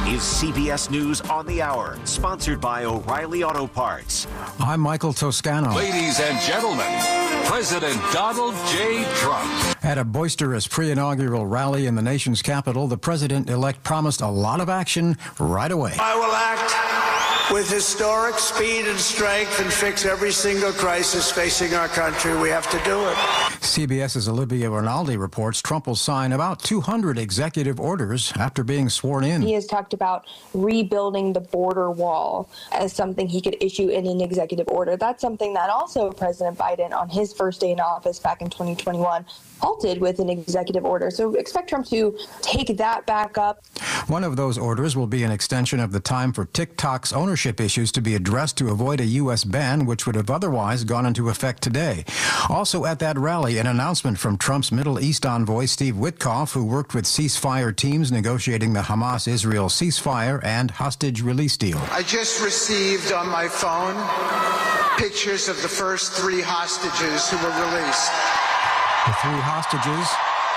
is CBS News on the Hour, sponsored by O'Reilly Auto Parts. I'm Michael Toscano. Ladies and gentlemen, President Donald J. Trump. At a boisterous pre-inaugural rally in the nation's capital, the president-elect promised a lot of action right away. I will act with historic speed and strength and fix every single crisis facing our country. We have to do it. CBS's Olivia Rinaldi reports Trump will sign about 200 executive orders after being sworn in. He has talked about rebuilding the border wall as something he could issue in an executive order. That's something that also President Biden, on his first day in office back in 2021, halted with an executive order. So expect Trump to take that back up. One of those orders will be an extension of the time for TikTok's ownership issues to be addressed to avoid a U.S. ban, which would have otherwise gone into effect today. Also at that rally, an announcement from Trump's Middle East envoy, Steve Witkoff, who worked with ceasefire teams negotiating the Hamas-Israel ceasefire and hostage release deal. I just received on my phone pictures of the first 3 hostages who were released. The 3 hostages,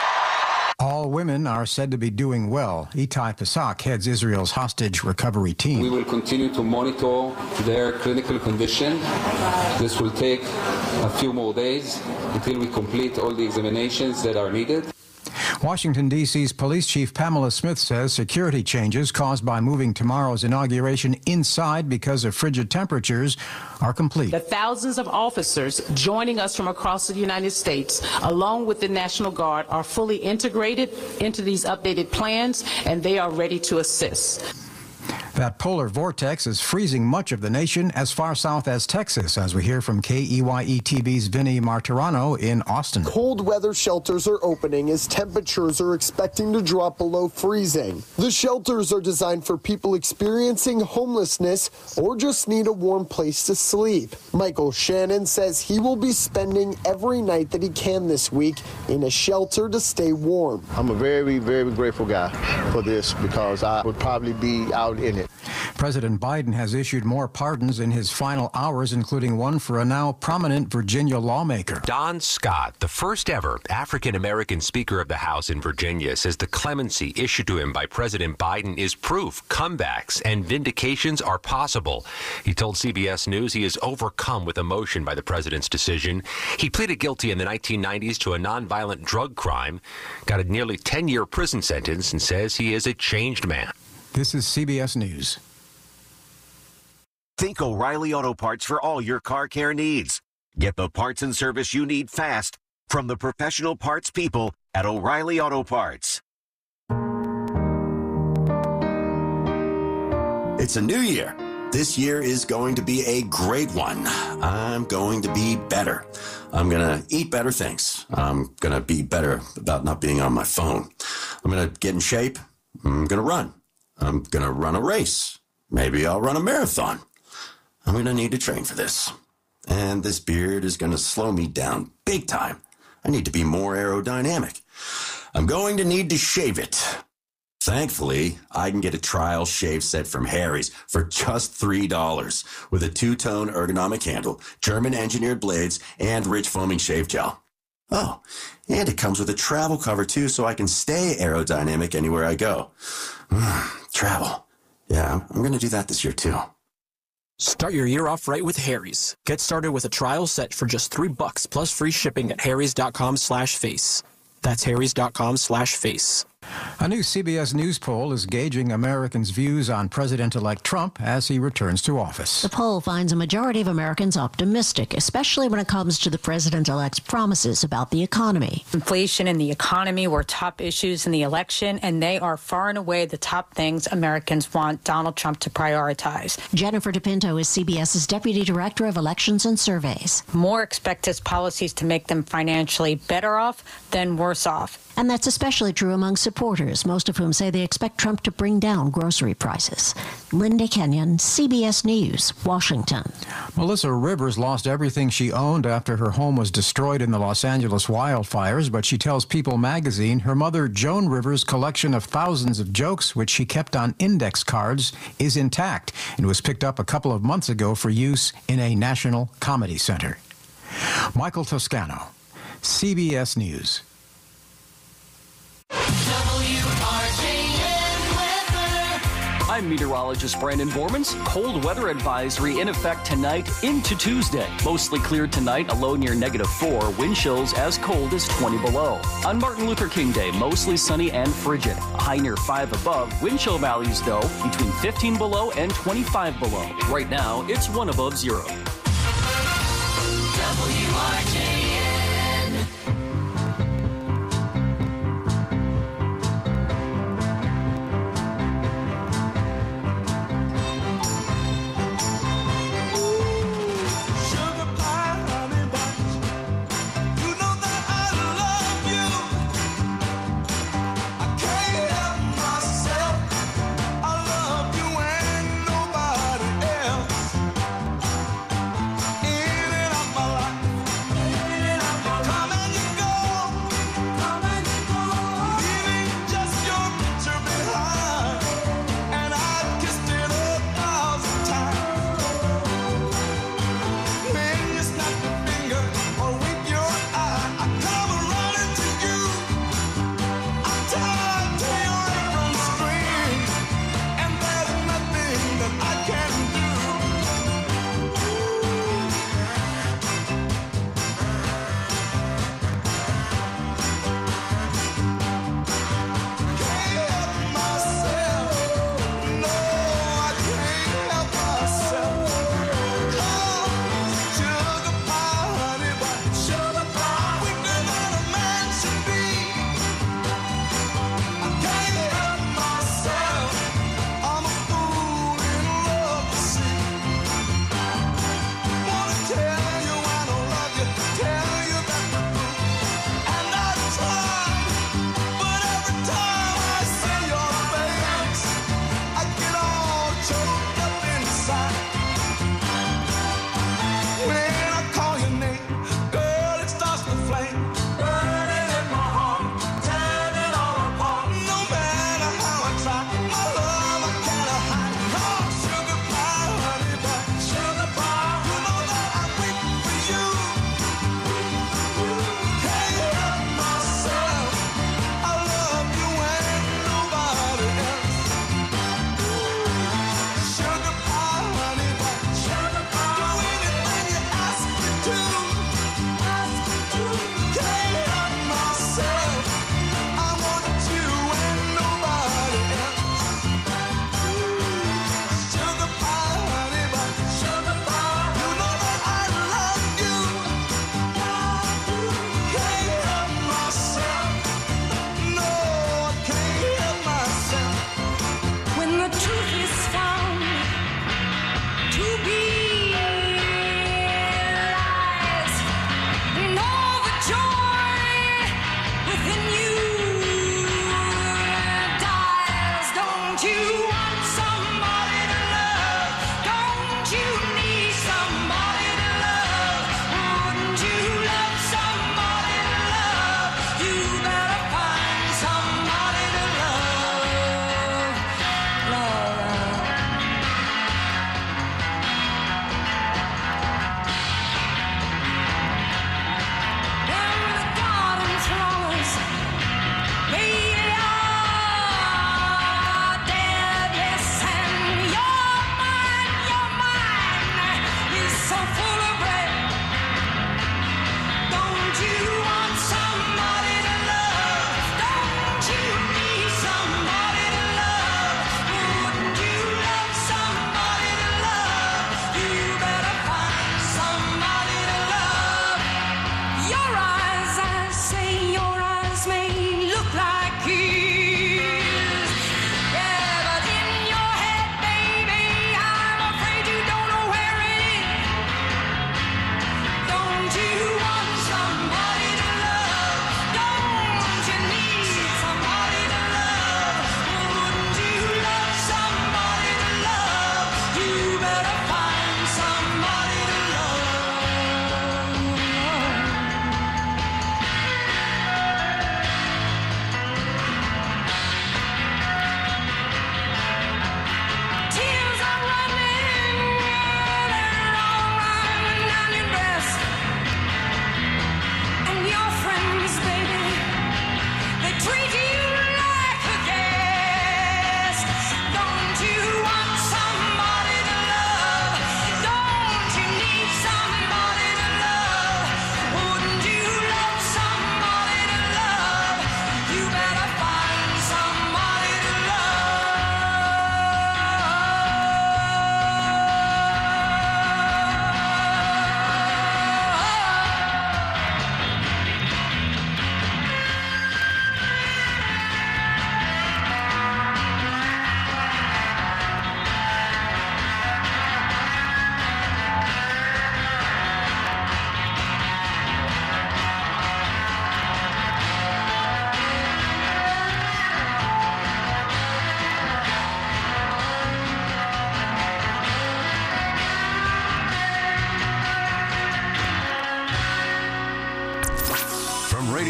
all women, are said to be doing well. Itai Pasak heads Israel's hostage recovery team. We will continue to monitor their clinical condition. This will take a few more days until we complete all the examinations that are needed. Washington, D.C.'s police chief Pamela Smith says security changes caused by moving tomorrow's inauguration inside because of frigid temperatures are complete. The thousands of officers joining us from across the United States, along with the National Guard, are fully integrated into these updated plans, and they are ready to assist. That polar vortex is freezing much of the nation as far south as Texas, as we hear from KEYE-TV's Vinny Martirano in Austin. Cold weather shelters are opening as temperatures are expecting to drop below freezing. The shelters are designed for people experiencing homelessness or just need a warm place to sleep. Michael Shannon says he will be spending every night that he can this week in a shelter to stay warm. I'm a very, very grateful guy for this because I would probably be out in it. President Biden has issued more pardons in his final hours, including one for a now prominent Virginia lawmaker. Don Scott, the first ever African-American Speaker of the House in Virginia, says the clemency issued to him by President Biden is proof comebacks and vindications are possible. He told CBS News he is overcome with emotion by the president's decision. He pleaded guilty in the 1990s to a nonviolent drug crime, got a nearly 10-year prison sentence, and says he is a changed man. This is CBS News. Think O'Reilly Auto Parts for all your car care needs. Get the parts and service you need fast from the professional parts people at O'Reilly Auto Parts. It's a new year. This year is going to be a great one. I'm going to be better. I'm going to eat better things. I'm going to be better about not being on my phone. I'm going to get in shape. I'm going to run. I'm going to run a race. Maybe I'll run a marathon. I'm going to need to train for this. And this beard is going to slow me down big time. I need to be more aerodynamic. I'm going to need to shave it. Thankfully, I can get a trial shave set from Harry's for just $3 with a 2-tone ergonomic handle, German-engineered blades, and rich foaming shave gel. Oh, and it comes with a travel cover, too, so I can stay aerodynamic anywhere I go. Travel. Yeah, I'm going to do that this year, too. Start your year off right with Harry's. Get started with a trial set for just $3 plus free shipping at harrys.com/face. That's harrys.com/face. A new CBS News poll is gauging Americans' views on President-elect Trump as he returns to office. The poll finds a majority of Americans optimistic, especially when it comes to the president-elect's promises about the economy. Inflation and the economy were top issues in the election, and they are far and away the top things Americans want Donald Trump to prioritize. Jennifer DePinto is CBS's Deputy Director of Elections and Surveys. More expect his policies to make them financially better off than worse off. And that's especially true among supporters, most of whom say they expect Trump to bring down grocery prices. Linda Kenyon, CBS News, Washington. Melissa Rivers lost everything she owned after her home was destroyed in the Los Angeles wildfires, but she tells People magazine her mother, Joan Rivers' collection of thousands of jokes, which she kept on index cards, is intact and was picked up a couple of months ago for use in a national comedy center. Michael Toscano, CBS News. WRJN weather. I'm meteorologist Brandon Bormans. Cold weather advisory in effect tonight into Tuesday. Mostly clear tonight, a low near -4. Wind chills as cold as 20 below. On Martin Luther King Day, mostly sunny and frigid. A high near 5 above. Wind chill values, though, between 15 below and 25 below. Right now, it's 1 above 0. WRJN.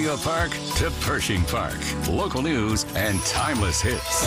Romeo Park to Pershing Park. Local news and timeless hits.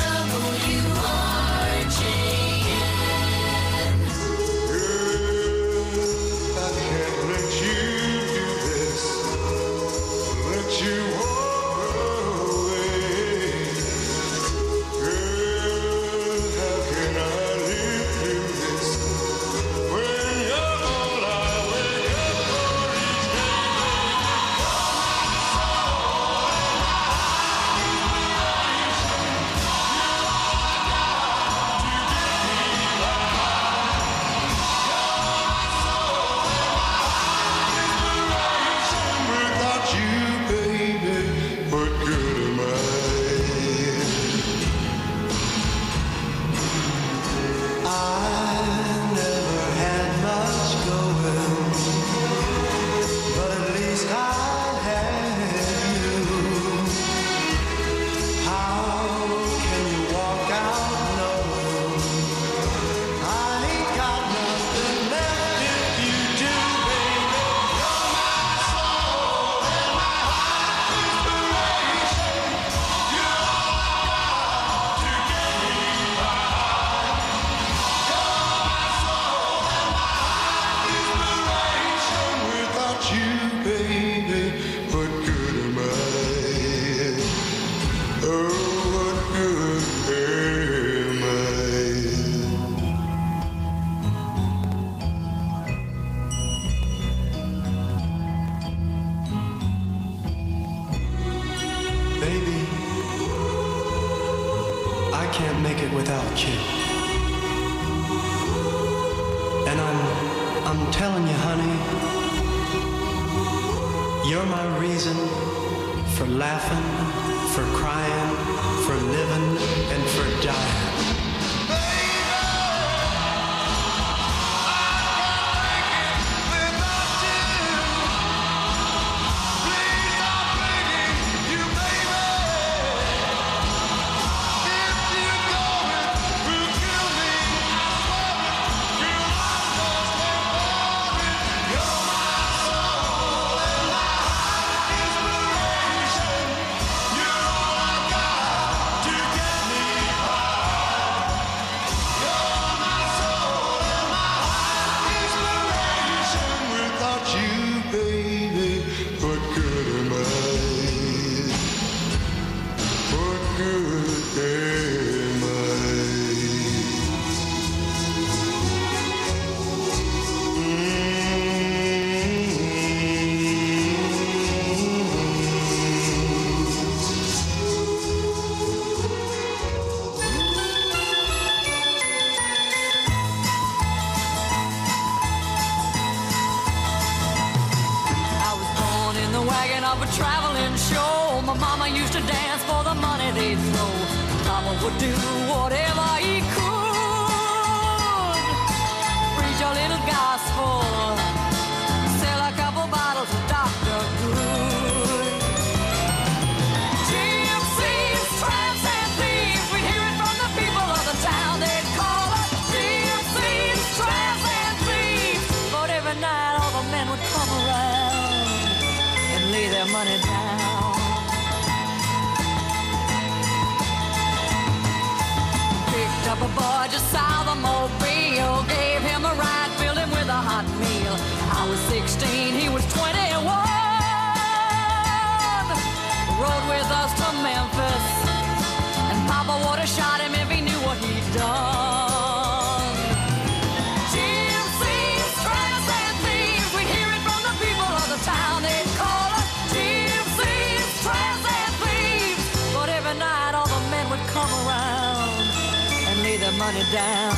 Money down.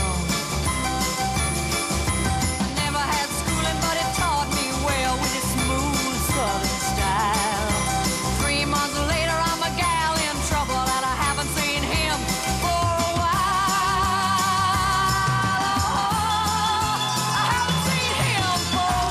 Never had schooling, but it taught me well with its smooth southern style. 3 months later, I'm a gal in trouble, and I haven't seen him for a while. Oh, I haven't seen him for a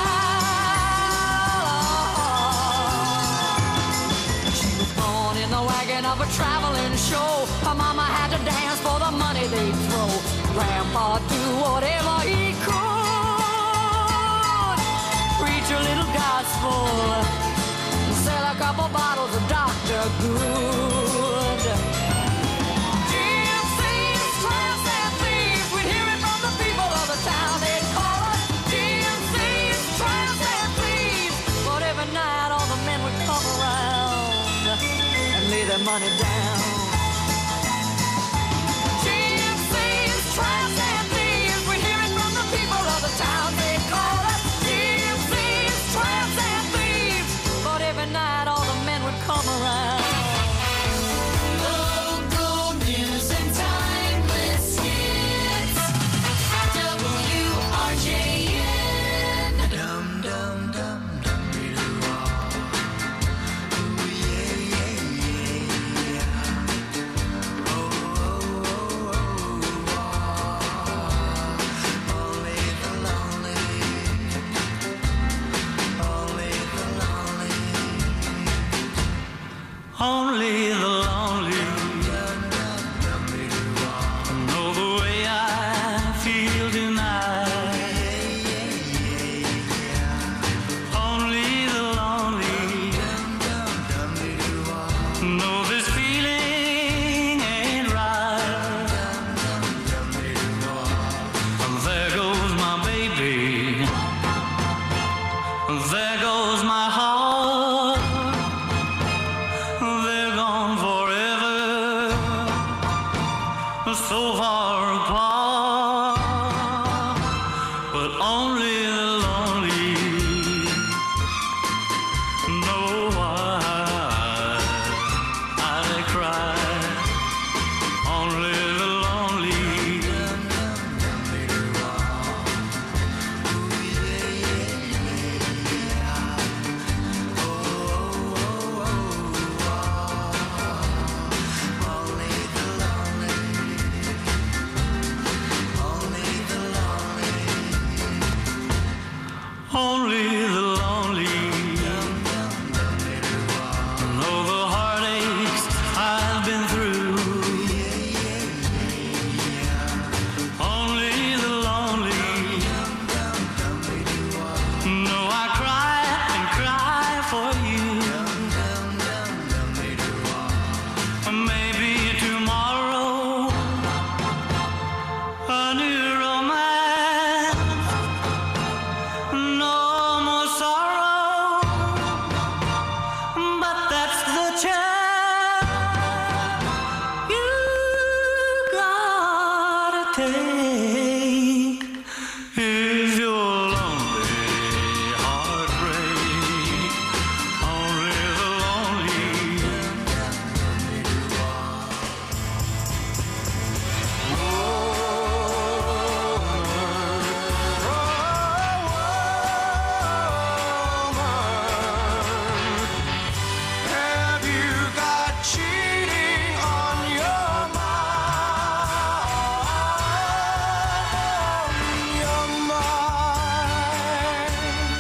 while. She was born in the wagon of a traveling show. Her mama had to dance for the money they'd throw. Grandpa do whatever he could. Preach a little gospel, sell a couple bottles of Dr. Good. GMC's tramps and thieves, we'd hear it from the people of the town. They'd call us GMC's tramps and thieves. But every night all the men would come around and lay their money down. GMC's tramps and thieves, we'd hear it from the people of the town. They'd call us GMC's tramps and thieves. But every night all the men would come around. Local news and timeless hits. WRJN. Dum dum dum dum doo ah. Ooh yeah yeah yeah. Oh oh oh oh. Only the lonely. Only the lonely. Only the lonely know the way I feel tonight. Only the lonely know this feeling ain't right. There goes my baby. There goes my heart. They're gone forever, so far apart. But only the lonely know why I cry. Only the lonely. Only the lonely know the heartaches I've been through. Only the lonely know I cry and cry for you. Maybe tomorrow a new romance. No more sorrow, but that's the chance you gotta take. If you're lonely, heartbreak, only the lonely. Have you got cheating on your mind?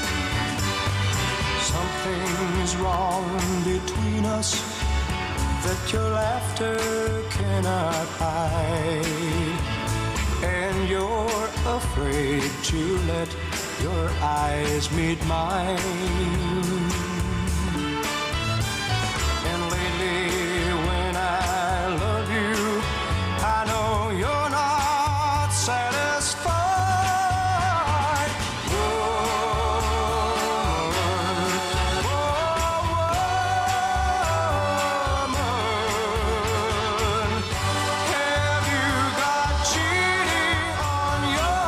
Something's wrong between us that your laughter cannot hide, and you're afraid to let your eyes meet mine. And lately, when I love you, I know you're not satisfied. Woman, have you got cheating on your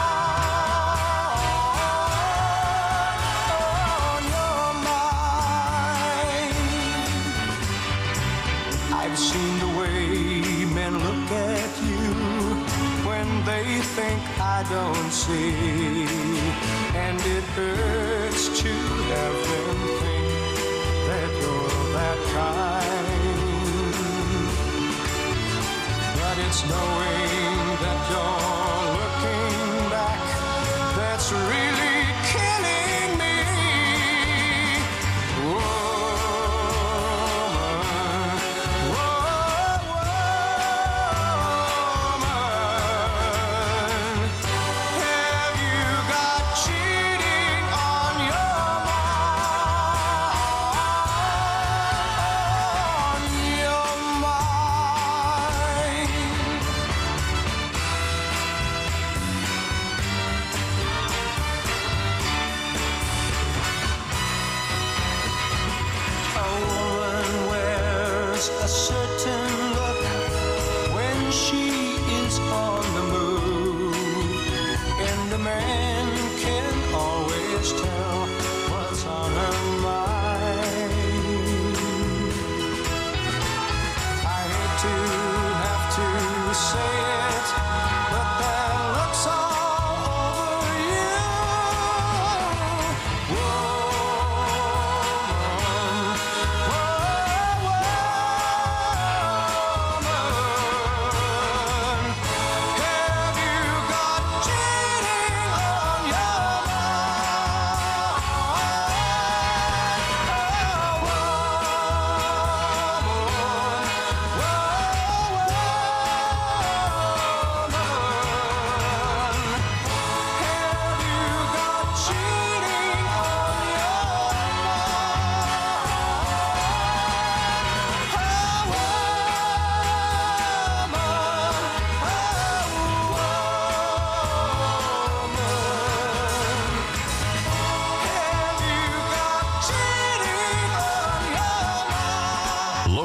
mind? I've seen the way men look at you when they think I don't see, and it hurts to have them think that you're that kind. But it's knowing that you're looking back that's really killing me. Have you got cheating on your mind?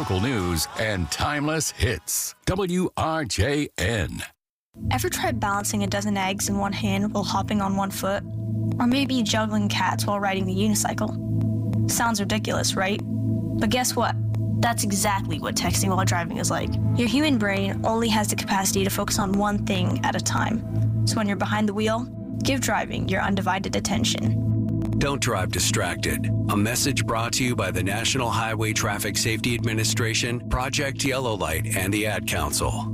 local news and timeless hits. WRJN. Ever tried balancing a dozen eggs in one hand while hopping on one foot? Or maybe juggling cats while riding the unicycle? Sounds ridiculous, right? But guess what? That's exactly what texting while driving is like. Your human brain only has the capacity to focus on one thing at a time. So when you're behind the wheel, give driving your undivided attention. Don't drive distracted. A message brought to you by the National Highway Traffic Safety Administration, Project Yellow Light, and the Ad Council.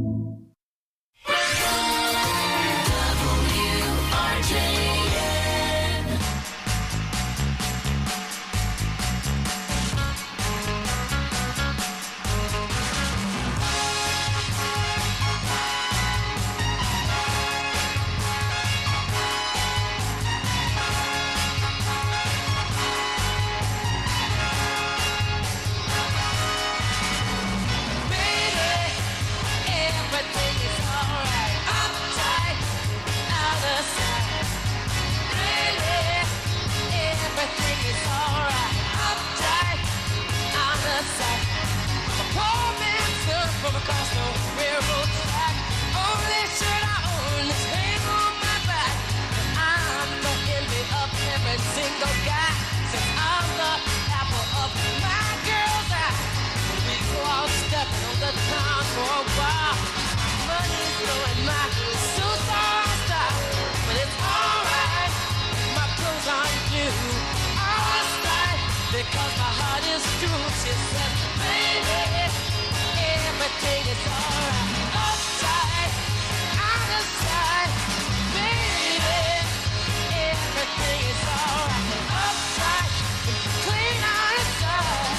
Because my heart is true, she said, baby, everything is alright. Upside, out of sight, baby, everything is alright. Upside, clean out of sight.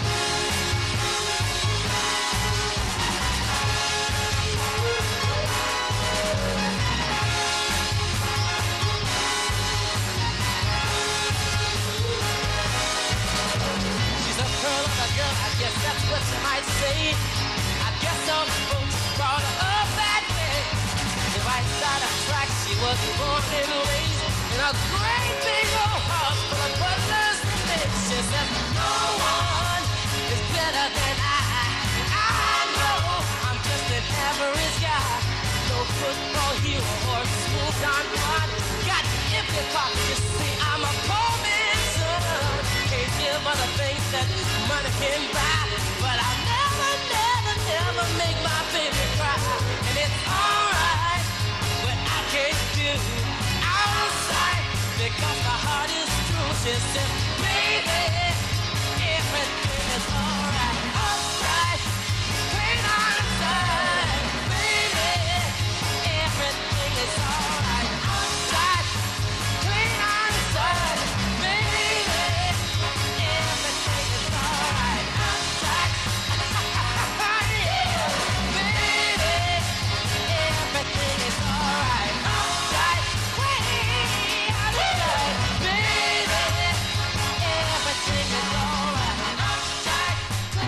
Girl, I guess that's what you might say. I guess all the folks brought her up that way. The right side of track, she was born and raised in a great big old house full of butlers and maids. She says, no one is better than I. I know I'm just an average guy. No football hero or school Don Juan. Got empty pockets, you see, I'm a poor man's son. Can't give other things that money can buy, but I'll never, never, never make my baby cry. And it's alright what I can't do outside, because my heart is true. She says, baby, everything is alright. Outside, clean outside, baby, everything is alright. Outside, clean outside, baby, everything is alright. Outside, yeah, baby, everything is alright. Outside, way outside, baby, everything is alright. Outside,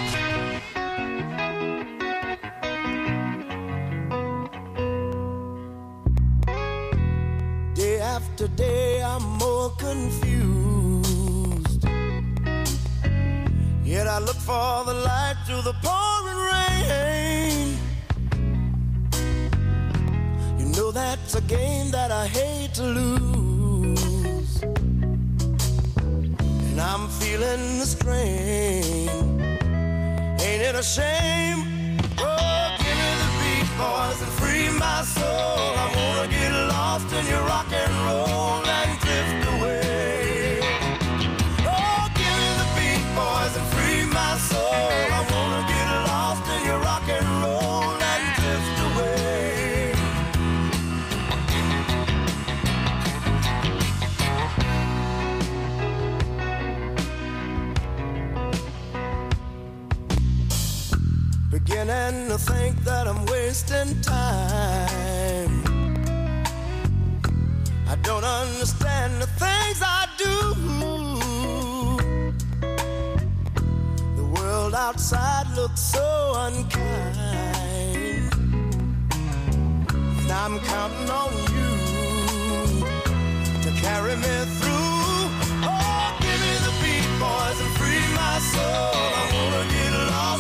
Day after day, I'm more confused. Yet I look for the light through the pouring rain. You know that's a game that I hate to lose. And I'm feeling the strain. Ain't it a shame? Oh, give me the beat, boys, and free my soul. I wanna get lost in your rock and roll and drift away. Oh, give me the beat, boys, and free my soul. I wanna get lost in your rock and roll and drift away. Beginning to think that I'm wasting time. I don't understand the things I do. The world outside looks so unkind, and I'm counting on you to carry me through. Oh, give me the beat, boys, and free my soul. I wanna get lost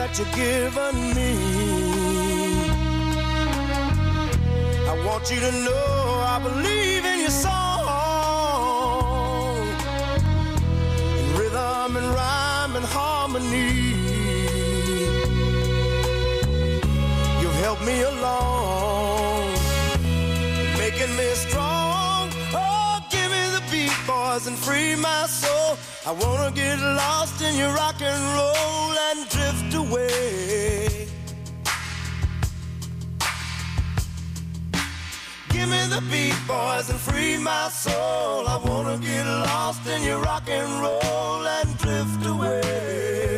that you've given me. I want you to know I believe in your song, in rhythm and rhyme and harmony. You've helped me along, making me strong. Oh, give me the beat, boys, and free my soul. I wanna get lost in your rock and roll and drift away. Give me the beat, boys, and free my soul. I wanna get lost in your rock and roll and drift away.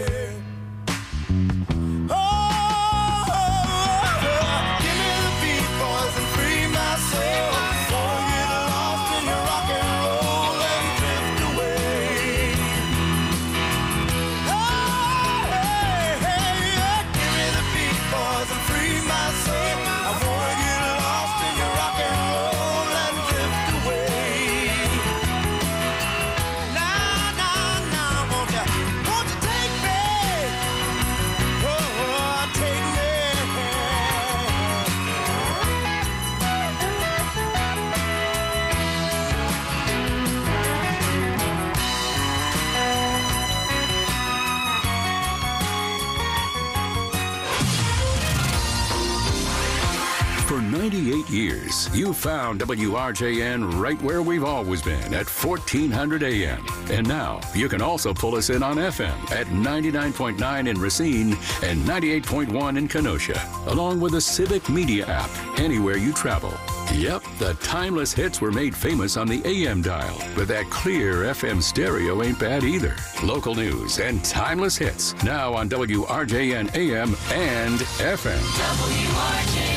For 98 years, you found WRJN right where we've always been at 1400 AM. And now you can also pull us in on FM at 99.9 in Racine and 98.1 in Kenosha, along with the Civic Media app anywhere you travel. Yep, the timeless hits were made famous on the AM dial, but that clear FM stereo ain't bad either. Local news and timeless hits now on WRJN AM and FM. WRJN.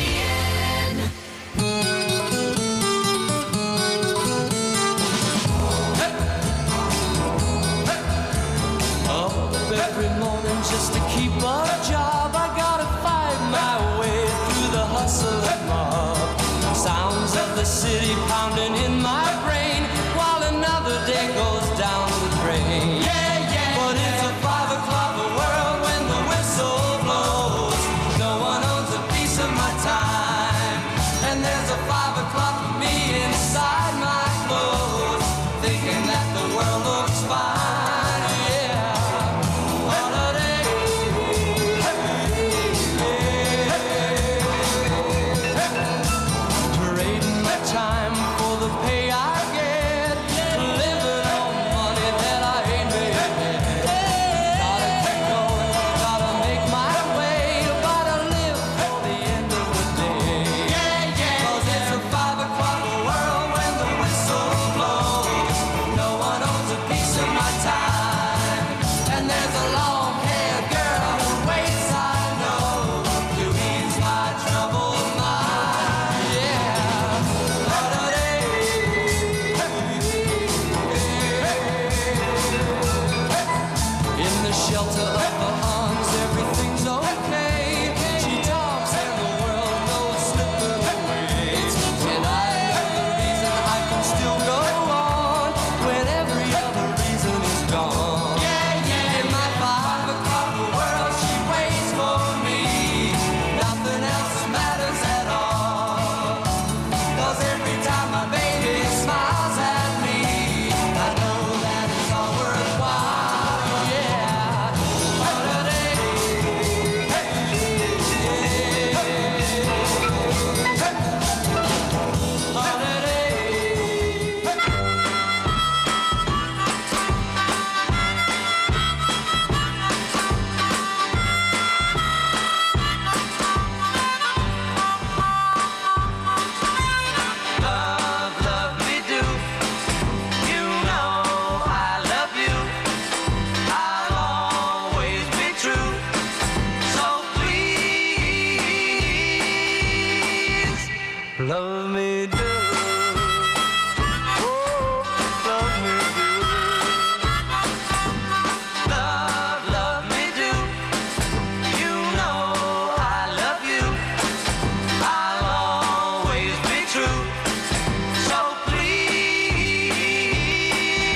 Every morning just to keep a job, I gotta find my way through the hustle and mob. Sounds of the city pounding in my brain while another day goes down the drain. But it's a 5 o'clock world when the whistle blows. No one owns a piece of my time, and there's a 5 o'clock for me inside my clothes, thinking that the world looks fine.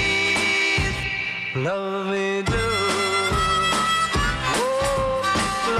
Love me do. Oh,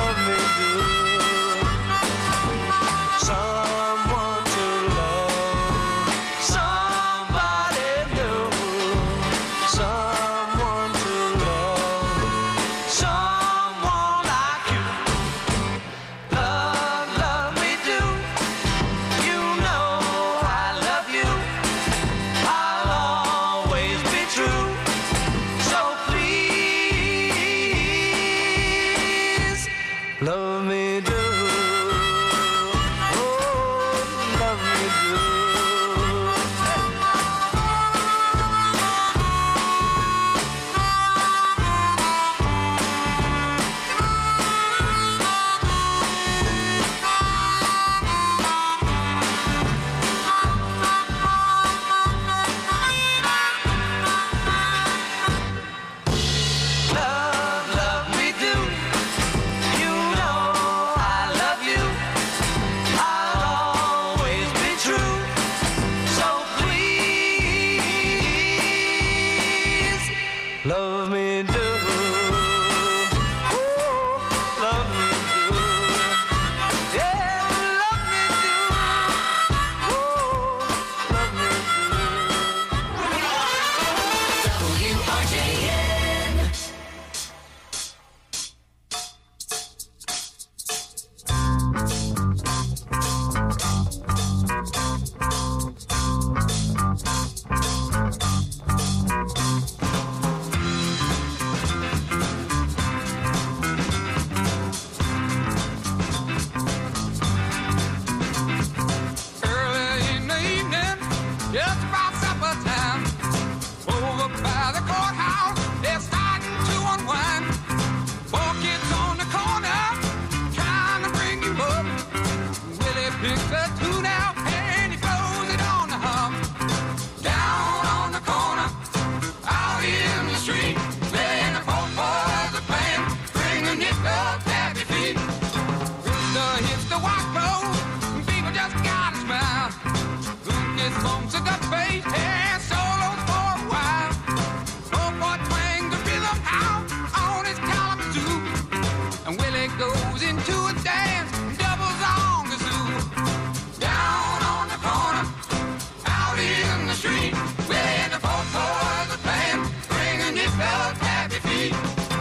Monks got bass and solos for a while. Oh boy, twang the rhythm out on his kalamazoo. And Willie goes into a dance, doubles on the zoo. Down on the corner, out in the street, Willie and the four boys are playing, bringing these fellas happy feet.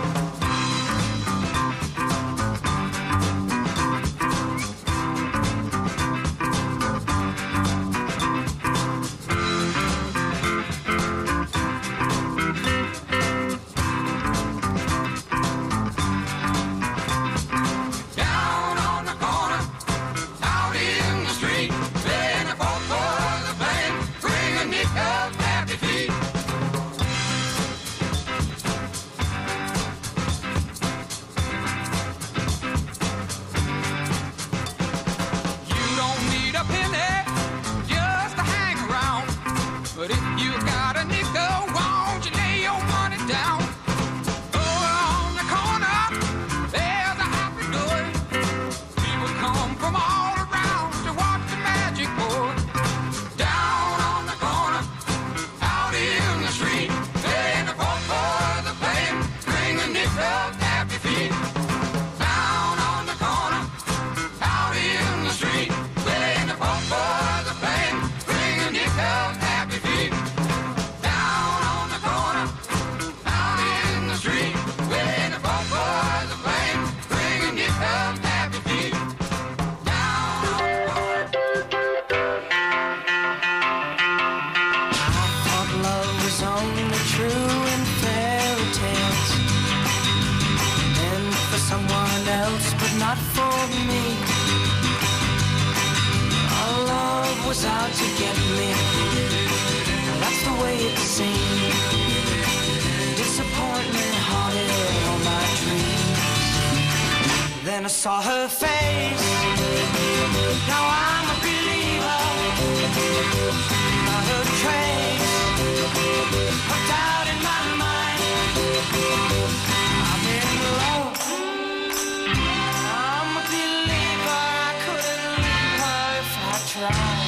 Down on the corner, out in the street, Willie and the four boys are playing, bringing these fellas happy feet. You don't need a penny just to hang around. But if you got a nickel, won't you lay your money down? Over on the corner, there's a happy door. People come from all around to watch the magic pour. Down on the corner, out in the street, and the four boys are playing, bringing nickels happy feet. Down on the corner, out in the street, and the four boys are playing, bringing nickels happy feet. Down on the corner, out in the street, and the four boys are playing, bringing nickels happy feet. I thought love was only true in fairy tales, meant for someone else, but not for me. Our love was out to get me, that's the way it seemed. Disappointment haunted all my dreams. Then I saw her face, now I'm a believer. Not a trace of doubt in my mind. I'm in love. I'm a believer. I couldn't leave her if I tried.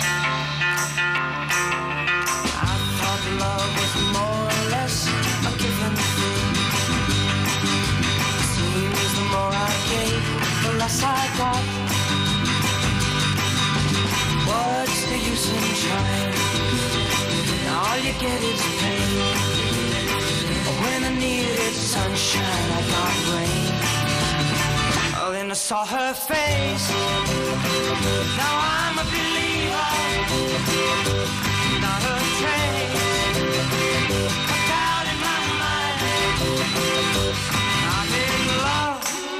I thought love was more or less a given thing. Seems the more I gave, the less I got. What's the use in trying? All you get is pain. When I needed sunshine, I got rain. Oh, then I saw her face. Now I'm a believer. Not a trace of doubt in my mind. I'm in love.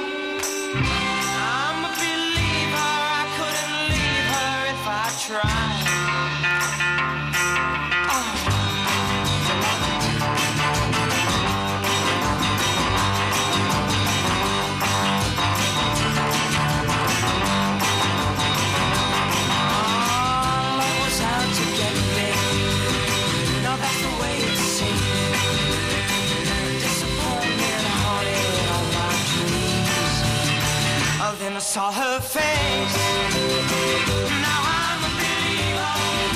I'm a believer. I couldn't leave her if I tried. Love was out to get me. No, that's the way it seemed. Disappointment haunted all my dreams. Oh, then I saw her face. Now I'm a believer.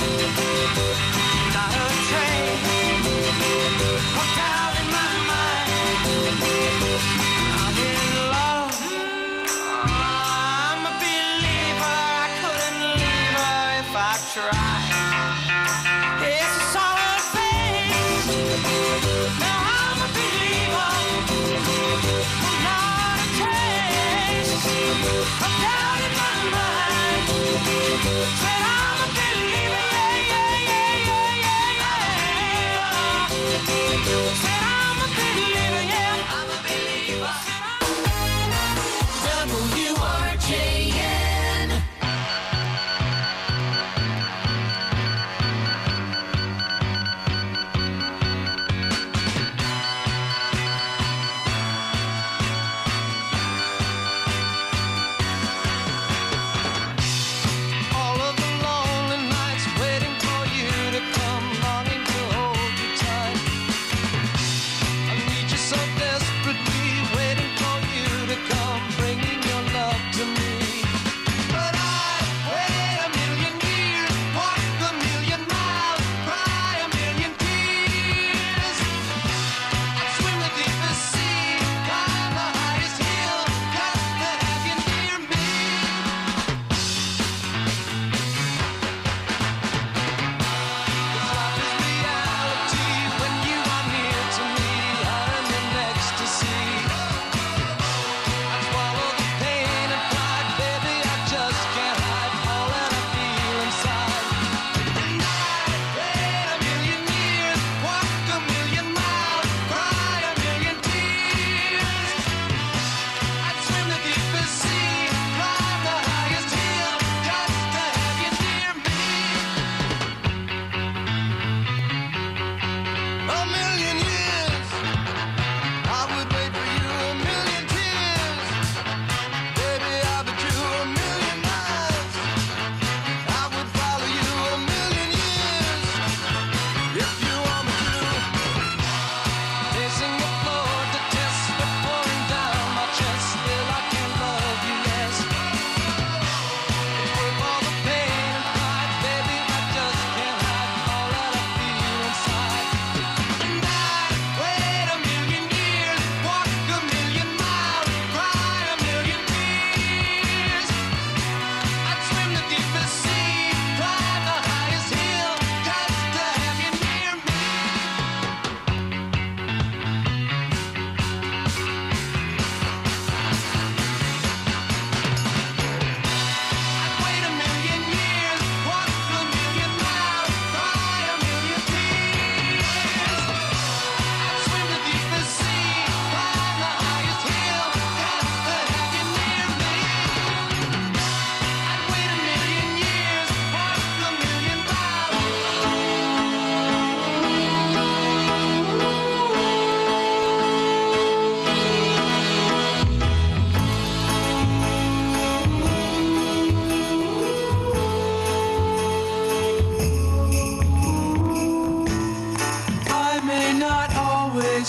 Not a trace of doubt in my mind. I'm in love. I'm a believer. I couldn't leave her if I tried. Yes, I saw her face. Now I'm a believer. Not a trace of doubt in my mind. Said I'm a believer. Yeah, yeah, yeah, yeah, yeah, yeah. Said I'm a believer. Yeah, I'm a believer. WRJN.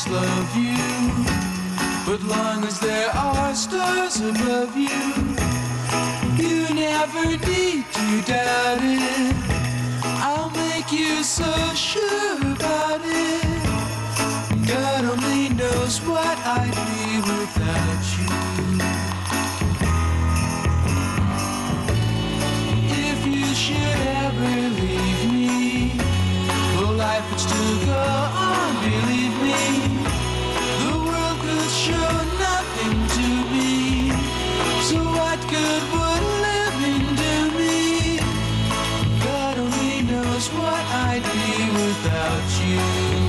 planets love you, but long as there are stars above you, you never need to doubt it. I'll make you so sure about it. God only knows what I'd be without you. If you should ever leave me, well, life would still go on, believe me. The world could show nothing to me, so what good would living do me? God only knows what I'd be without you.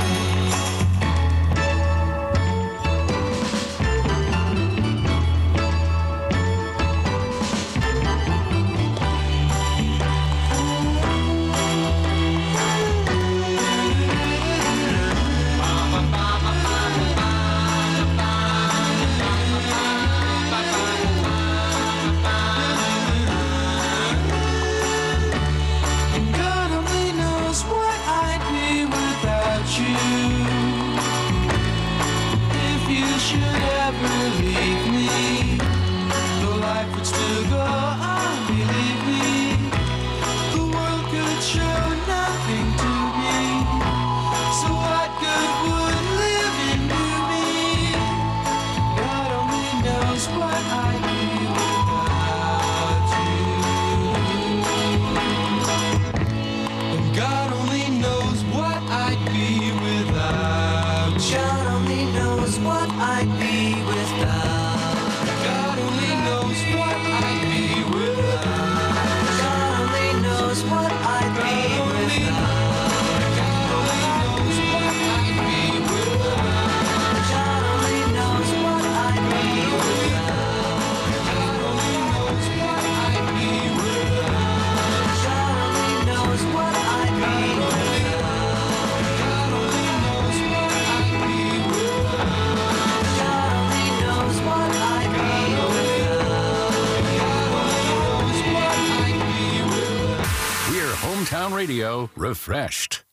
Radio refreshed.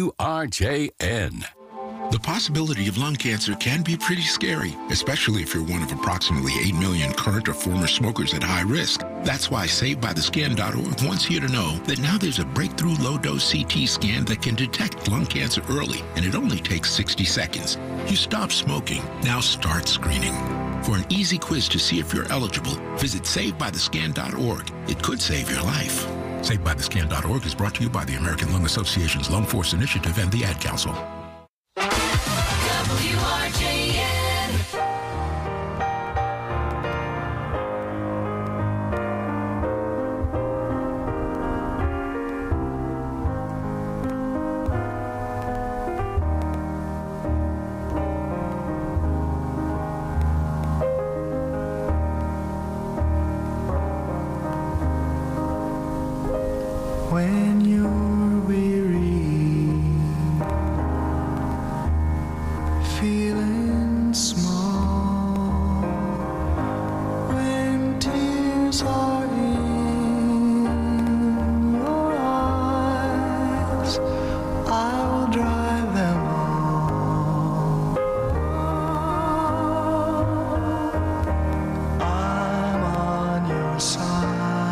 WRJN. The possibility of lung cancer can be pretty scary, especially if you're one of approximately 8 million current or former smokers at high risk. That's why SaveByTheScan.org wants you to know that now there's a breakthrough low-dose CT scan that can detect lung cancer early, and it only takes 60 seconds. You stop smoking, now start screening. For an easy quiz to see if you're eligible, visit SaveByTheScan.org. It could save your life. SaveByTheScan.org is brought to you by the American Lung Association's Lung Force Initiative and the Ad Council. WRJN. When you're weary, feeling small, when tears are in your eyes, I will dry them all. I'm on your side.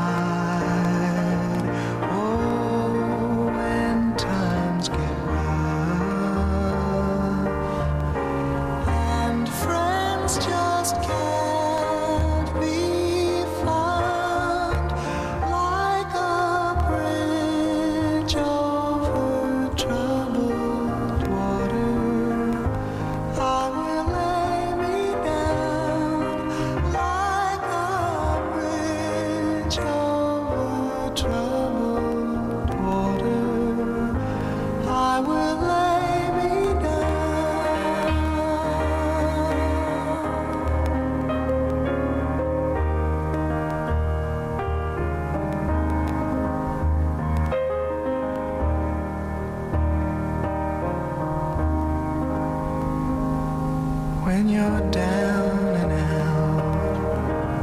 When you're down and out,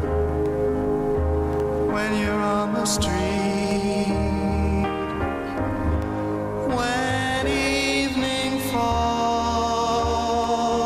when you're on the street, when evening falls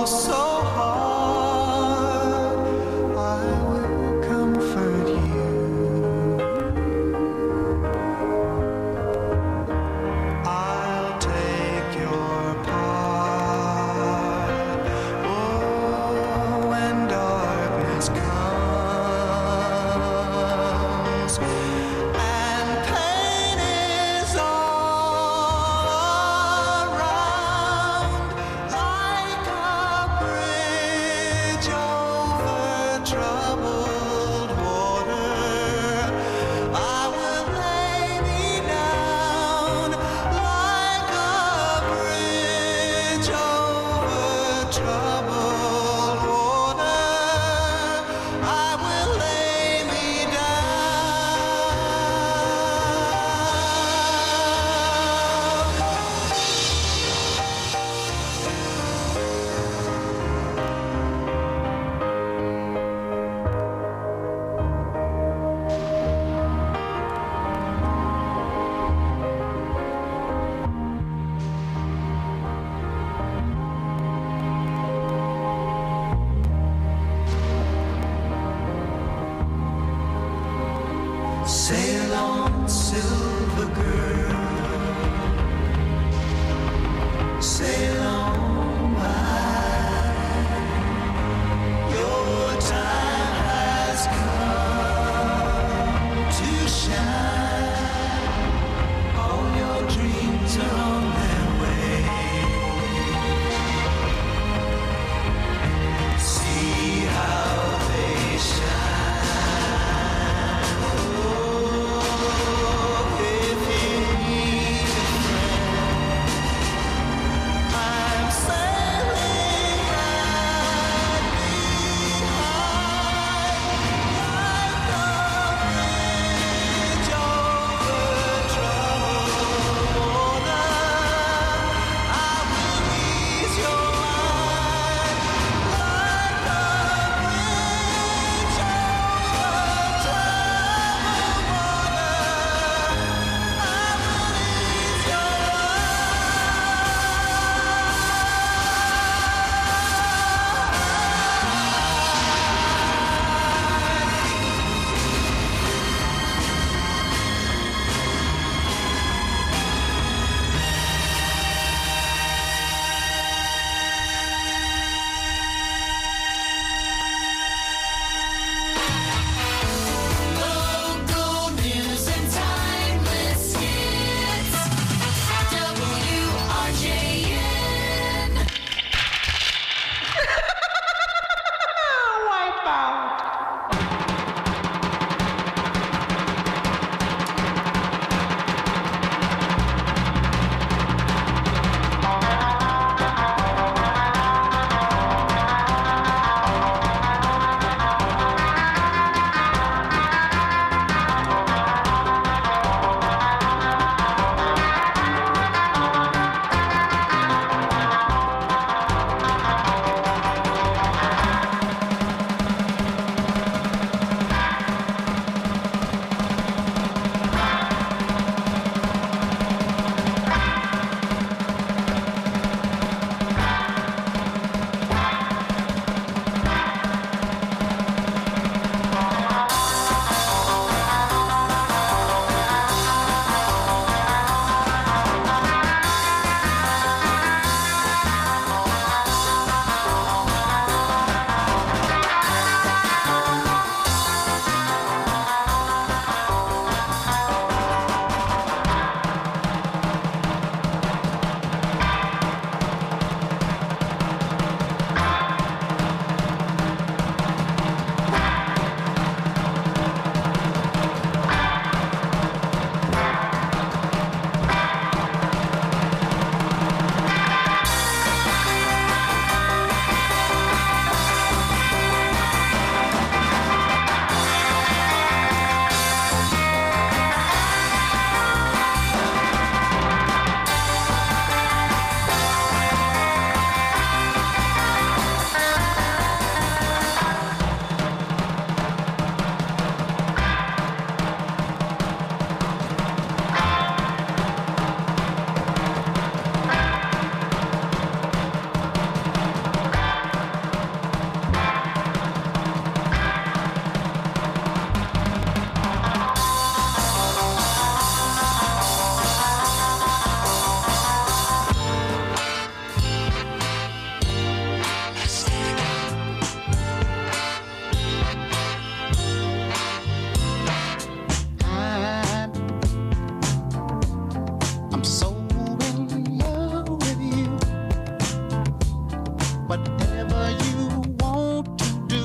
Whatever you want to do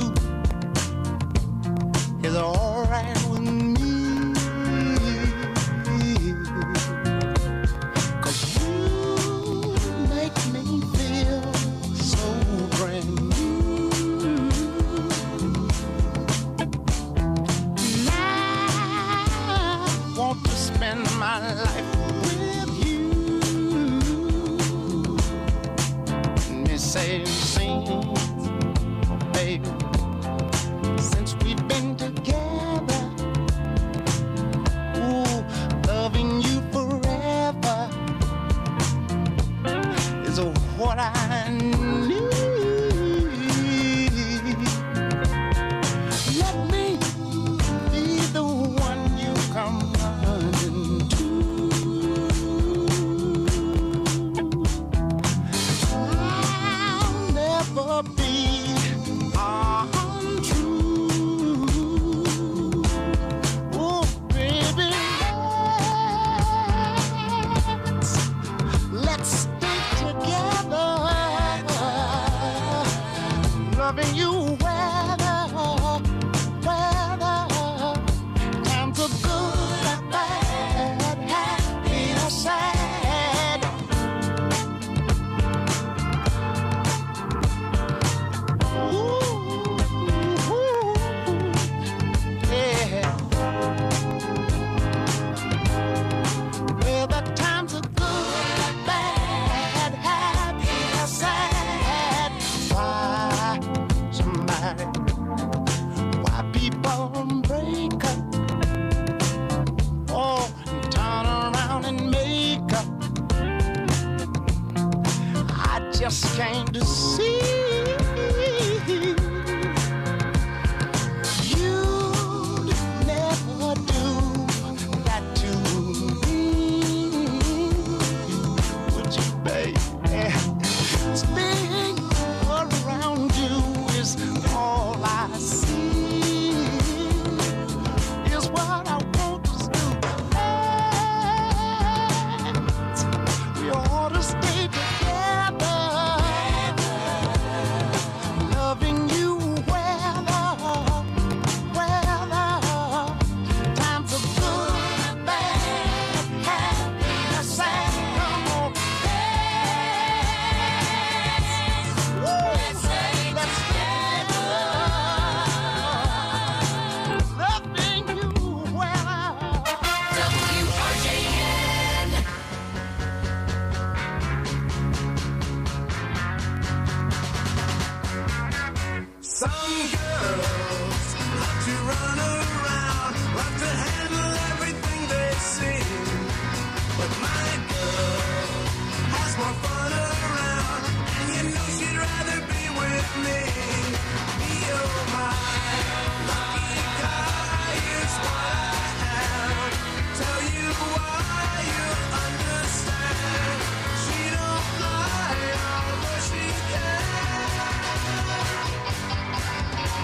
is all right with me. 'Cause you make me feel so brand new. And I want to spend my life with you. Me say, sing, baby, since we've been together, ooh, loving you forever is what I need. Let me be the one you come running to. I'll never be untrue. Oh, baby, let's stay together, loving you weather, times are good and bad, happy or sad. Yeah. Well, the times are good, bad, happy or sad. Why people break up? Oh, and turn around and make up. I just came to see. You'd never do that to me, would you, baby? Spinning around you is all I see. Is what I want to do. We ought to stay together, loving you weather, times are good, bad, happy or sad. Come on, let's stay together, loving you weather. WRJN. Some girls love to run around, love to handle everything they see. But my girl has more fun around, and you know she'd rather be with me. You're my lucky guy is what I am. Tell you why, you understand. She don't lie, although she can.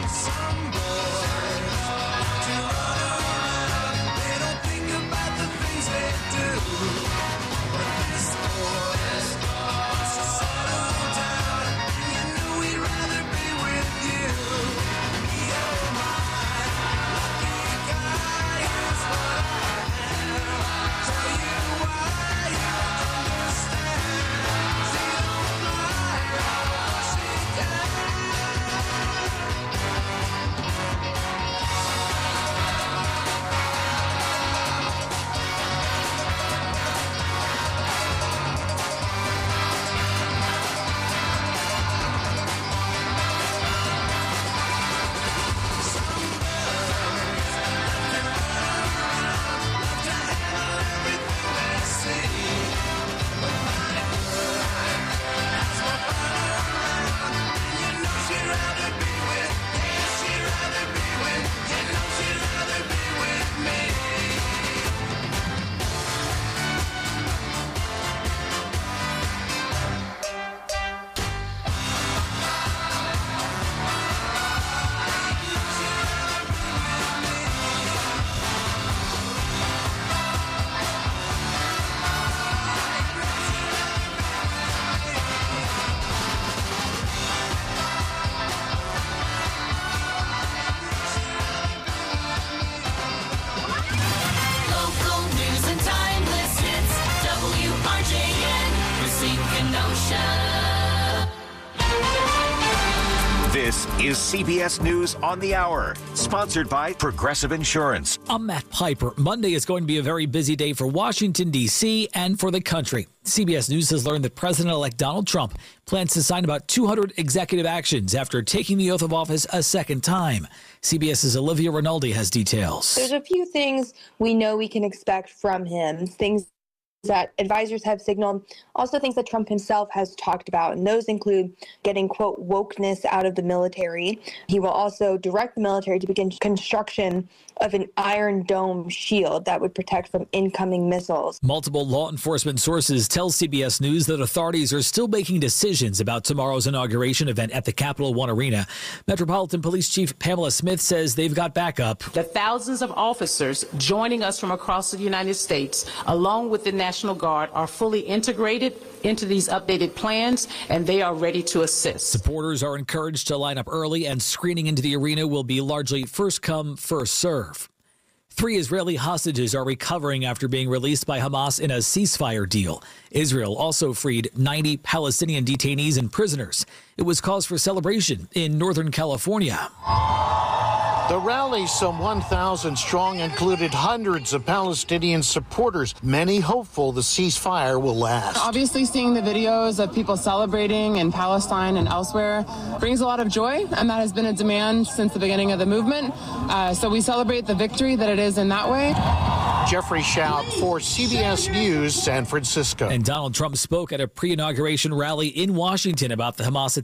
This is CBS News on the Hour, sponsored by Progressive Insurance. I'm Matt Piper. Monday is going to be a very busy day for Washington, D.C. and for the country. CBS News has learned that President-elect Donald Trump plans to sign about 200 executive actions after taking the oath of office a second time. CBS's Olivia Rinaldi has details. There's a few things we know we can expect from him, things that advisors have signaled, also things that Trump himself has talked about, and those include getting, quote, wokeness out of the military. He will also direct the military to begin construction of an Iron Dome shield that would protect from incoming missiles. Multiple law enforcement sources tell CBS News that authorities are still making decisions about tomorrow's inauguration event at the Capital One Arena. Metropolitan Police Chief Pamela Smith says they've got backup. The thousands of officers joining us from across the United States, along with the National Guard, are fully integrated into these updated plans, and they are ready to assist. Supporters are encouraged to line up early, and screening into the arena will be largely first come, first serve. 3 Israeli hostages are recovering after being released by Hamas in a ceasefire deal. Israel also freed 90 Palestinian detainees and prisoners. It was cause for celebration in Northern California. The rally, some 1,000 strong, included hundreds of Palestinian supporters, many hopeful the ceasefire will last. Obviously, seeing the videos of people celebrating in Palestine and elsewhere brings a lot of joy, and that has been a demand since the beginning of the movement. So we celebrate the victory that it is in that way. Jeffrey Schaub for CBS News, San Francisco. And Donald Trump spoke at a pre-inauguration rally in Washington about the Hamas